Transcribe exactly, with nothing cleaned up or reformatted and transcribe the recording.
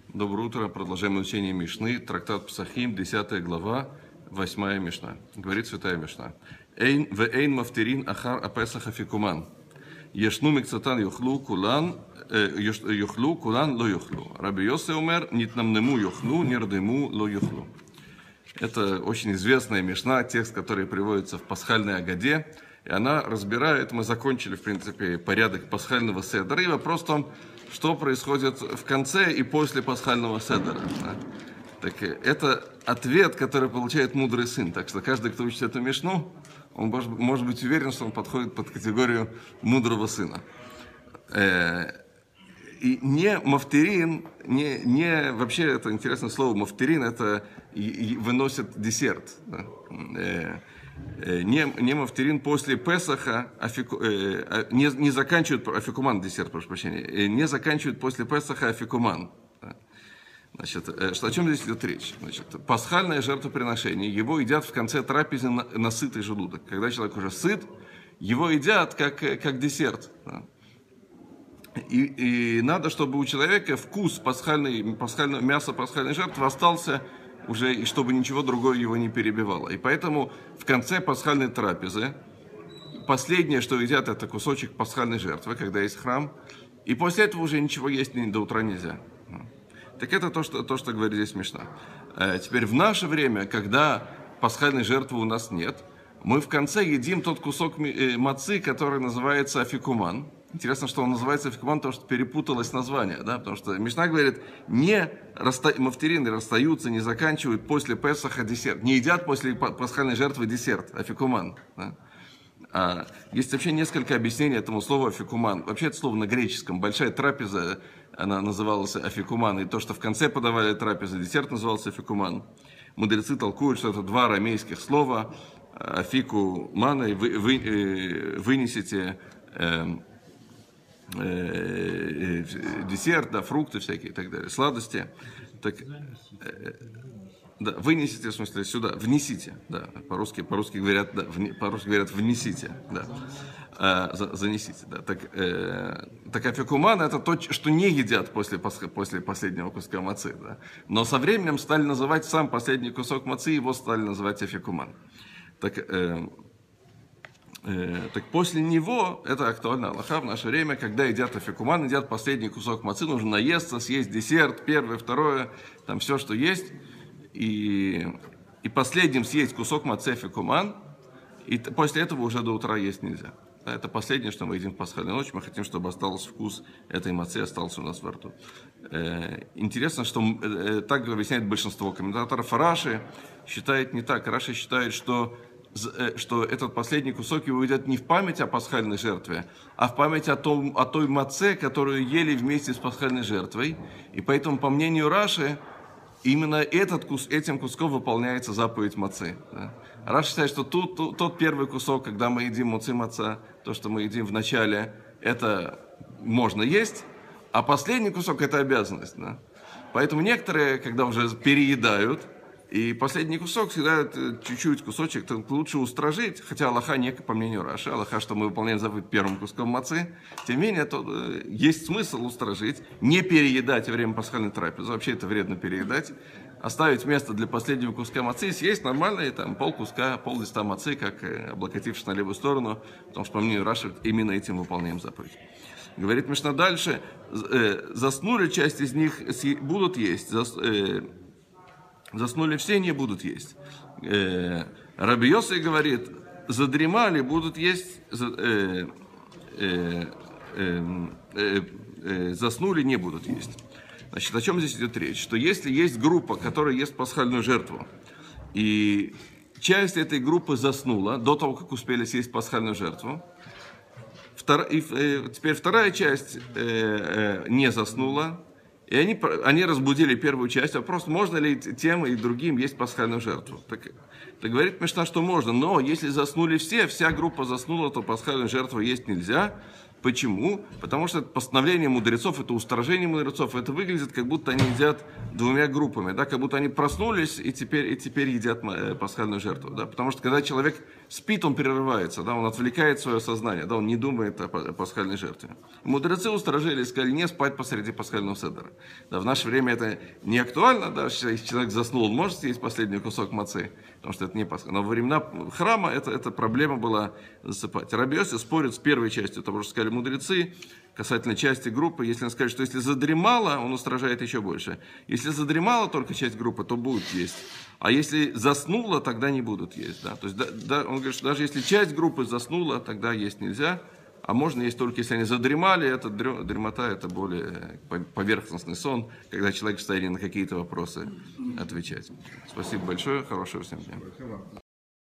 Доброе утро. Продолжаем изучение Мишны. Трактат Псахим, десятая глава, восьмая Мишна. Говорит святая Мишна. Эйн в эйн мафтерин ахар апесах афикуман. Ешну микцатан юхлу кулан юхлу кулан ло юхлу. Раби Йосе умер нитнамнему юхлу нирдему ло юхлу. Это очень известная Мишна, текст, который приводится в пасхальной Агаде. И она разбирает, мы закончили, в принципе, порядок пасхального седера. И вопрос в том, что происходит в конце и после пасхального седера. Да? Так, это ответ, который получает мудрый сын. Так что каждый, кто учит эту Мишну, он может быть уверен, что он подходит под категорию мудрого сына. И не мафтерин, не, не, вообще это интересное слово, мафтерин, это и, и выносит десерт. Да? Не, не мафтерин после Песаха, афику, э, не, не заканчивают, афикуман десерт, прошу прощения, не заканчивают после Песаха афикуман. Да? Значит, что, о чем здесь идет речь? Значит, пасхальное жертвоприношение, его едят в конце трапезы на, на сытый желудок. Когда человек уже сыт, его едят как, как десерт. Да? И, и надо, чтобы у человека вкус пасхальной, пасхального мяса, пасхальной жертвы остался уже, и чтобы ничего другое его не перебивало. И поэтому в конце пасхальной трапезы последнее, что едят, это кусочек пасхальной жертвы, когда есть храм. И после этого уже ничего есть до утра нельзя. Так это то, что, то, что говорит здесь Мишна. Теперь в наше время, когда пасхальной жертвы у нас нет, мы в конце едим тот кусок мацы, который называется афикуман. Интересно, что он называется афикуман, потому что перепуталось название, да? Потому что Мишна говорит, не расста... мафтерины расстаются, не заканчивают после Песаха десерт, не едят после пасхальной жертвы десерт, афикуман. Да? А, есть вообще несколько объяснений этому слову афикуман. Вообще это слово на греческом, большая трапеза, она называлась афикуман, и то, что в конце подавали трапезы, десерт назывался афикуман. Мудрецы толкуют, что это два арамейских слова, афику мана, и вы, вы, э, вынесите... Э, десерт, да, фрукты всякие и так далее, сладости. Так, э, да, вынесите, в смысле, сюда, внесите, да, по-русски, по-русски говорят, да, вне, по-русски говорят, внесите, да, э, за, занесите, да. Так, э, так афикуман это то, что не едят после, после последнего куска мацы, да. Но со временем стали называть сам последний кусок мацы, его стали называть афикуман. Так, э, Э, так после него, это актуально алаха в наше время, когда едят афикуман, едят последний кусок мацы, нужно наесться, съесть десерт, первое, второе, там все, что есть, и, и последним съесть кусок мацы афикуман, и после этого уже до утра есть нельзя. Да, это последнее, что мы едим в пасхальную ночь, мы хотим, чтобы остался вкус этой мацы, остался у нас во рту. Э, интересно, что э, так объясняет большинство комментаторов. Раши считает не так. Раши считает, что что этот последний кусок его едят не в память о пасхальной жертве, а в память о, том, о той маце, которую ели вместе с пасхальной жертвой. И поэтому, по мнению Раши, именно этот, этим куском выполняется заповедь мацы. Да? Раши считает, что тут, тут, тот первый кусок, когда мы едим муци маца, то, что мы едим в начале, это можно есть, а последний кусок – это обязанность. Да? Поэтому некоторые, когда уже переедают, и последний кусок, всегда чуть-чуть кусочек, то лучше устражить, хотя Аллаха не, по мнению Раши, Аллаха, что мы выполняем заповедь первым куском мацы, тем не менее, то, э, есть смысл устражить, не переедать во время пасхальной трапезы, вообще это вредно переедать, оставить место для последнего куска мацы и съесть нормально, и там пол куска, пол листа мацы, как э, облокотившись на левую сторону, потому что, по мнению Раши, именно этим выполняем заповедь. Говорит Мишна дальше, э, заснули, часть из них будут есть, зас, э, заснули все, не будут есть. Э, Раби Йосе говорит, задремали, будут есть, э, э, э, э, э, заснули, не будут есть. Значит, о чем здесь идет речь? Что если есть группа, которая ест пасхальную жертву, и часть этой группы заснула до того, как успели съесть пасхальную жертву, втор, и, э, теперь вторая часть э, э, не заснула, и они, они разбудили первую часть. Вопрос, можно ли тем и другим есть пасхальную жертву. Так, так говорит Мишна, что можно, но если заснули все, вся группа заснула, то пасхальную жертву есть нельзя. Почему? Потому что постановление мудрецов, это устражение мудрецов, это выглядит, как будто они едят двумя группами, да, как будто они проснулись и теперь, и теперь едят пасхальную жертву. Да, потому что когда человек спит, он перерывается, да, он отвлекает свое сознание, да, он не думает о пасхальной жертве. Мудрецы устражили и сказали не спать посреди пасхального седера. Да, в наше время это не актуально, да, если человек заснул, он может съесть последний кусок мацы, потому что это не пасха. Но во времена храма это, эта проблема была засыпать. Раби Йоси спорит с первой частью того, что сказали мудрецы, касательно части группы. Если он скажет, что если задремала, он устражает еще больше. Если задремала только часть группы, то будут есть. А если заснула, тогда не будут есть. Да? То есть, да, да, он говорит, что даже если часть группы заснула, тогда есть нельзя. А можно есть только если они задремали. Это дремота, это более поверхностный сон, когда человек в состоянии на какие-то вопросы отвечать. Спасибо большое, хорошего всем дня.